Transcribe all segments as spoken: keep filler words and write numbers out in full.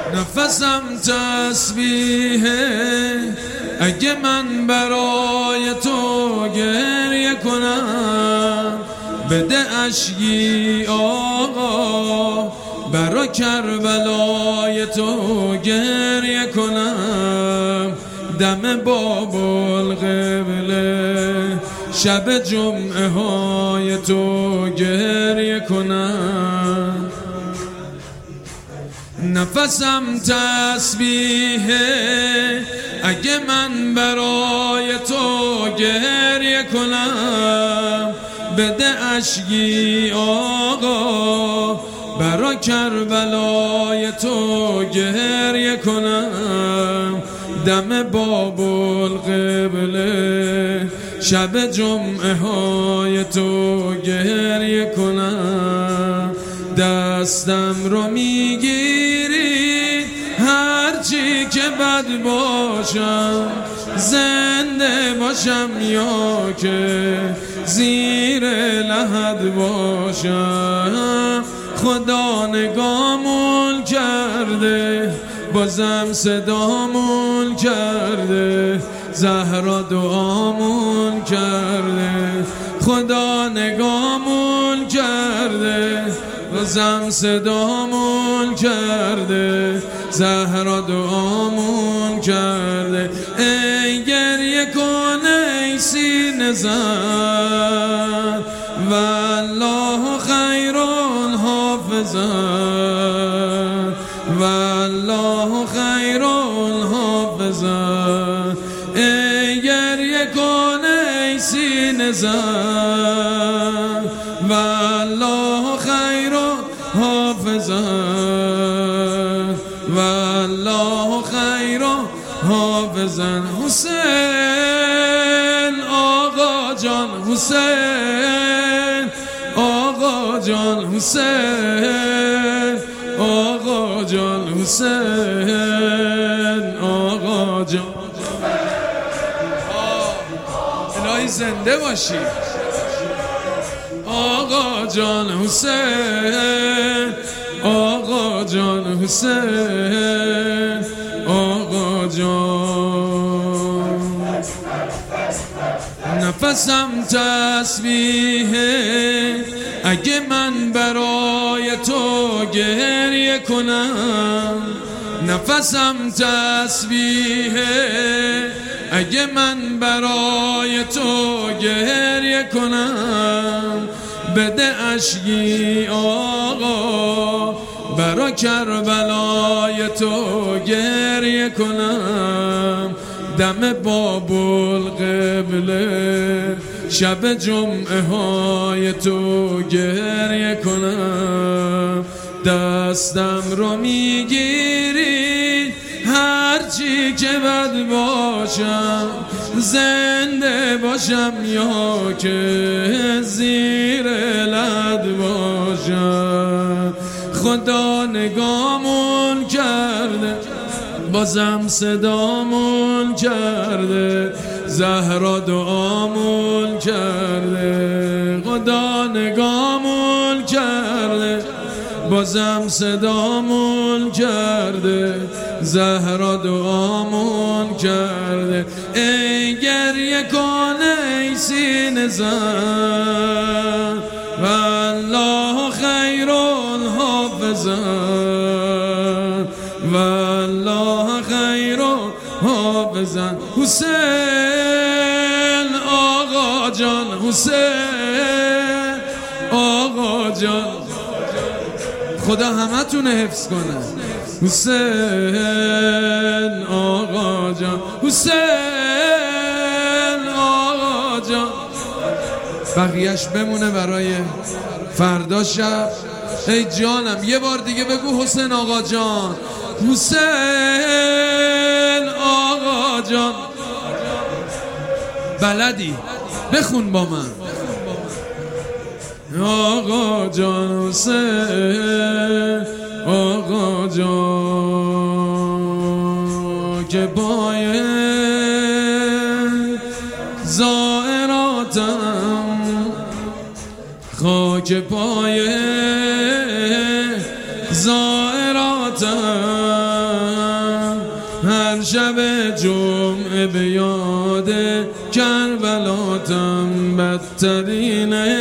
نفسم تسبیحه اگه من برای تو گریه کنم، بده اشکی آقا برا کربلای تو گریه کنم. دم باب القبله شب جمعه های تو گریه کنم. نفسم تسبیحه اگه من برای تو گریه کنم، بده اشکی آقا برا کربلای تو گریه کنم. دم باب القبله شب جمعه های تو گریه کنم. دستم رو میگیری هرچی که بد باشم، زنده باشم یا که زیر لحد باشم. خدا نگامون کرده بازم صدامون کرده، زهرا دعامون کرده. خدا نگامون کرده بازم صدامون کرده، زهرا دعامون کرده. ای گریه کن ای سینه زن، والله خیر الحافظان، والله خیر الحافظان. ای گریه کن ای سینه زن، والله خیر حافظان، والله خیر حافظان. حسین آقا جان، حسین آقا جان، حسین آقا جان، حسین آقا جان. الهی زنده باشی آقا جان، حسین آقا جان، حسین آقا جان. نفسم تسبیحه اگه من برای تو گریه کنم. نفسم تسبیحه اگه من برای تو گریه کنم، بده اشکی آقا برا کربلای تو گریه کنم. دم باب القبله شب جمعه های تو گریه کنم. دستم رو میگیری هرچی که بد باشم، زنده باشم یا که زیر لد باشم. خدا نگامون کرده بازم صدامون کرده، زهرا دعامون کرده. خدا نگامون کرده بازم صدامون کرده، زهرا دعامون کرده. ای گریه کن ای سینه زن، والله خیر الحافظان، والله خیر حافظان. حسین آقا جان، حسین آقا جان. خدا همه تونه حفظ کنه. حسین آقا جان، حسین آقا جان. بقیهش بمونه برای فردا شب. ای جانم یه بار دیگه بگو حسین آقا جان، حسین آقا جان. بلدی بخون با من. آقا جان، حسین آقا جان. که پای زائراتم خاک پای زائراتم شب جمعه به یاد کربلاتم، بدترینه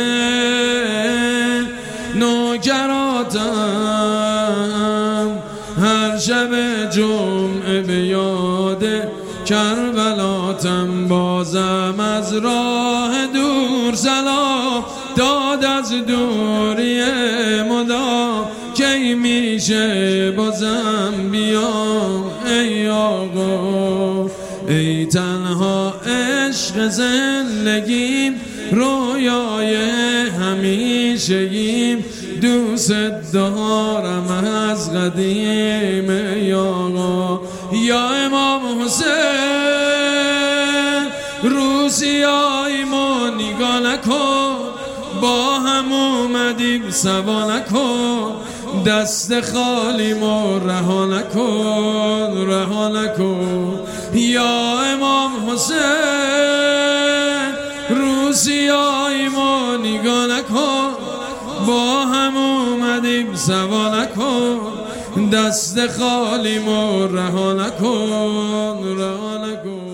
نوکراتم. هر شب جمعه به یاد کربلاتم، بازم از راه دور سلام داد از دوری مدام. کی میشه بازم بیام ای آقا، ای تنها عشق زندگیم، رویای همیشگیم، دوست دارم از قدیم ای آقا. یا امام حسین روسیای ما نگاه نکن، با هم اومدیم سوا نکن، دست خالی ما رها نکن رها نکن. یا امام حسین روسیای ما نگاه نکن، با هم اومدیم سوا نکن، دست خالی ما رها نکن رها نکن.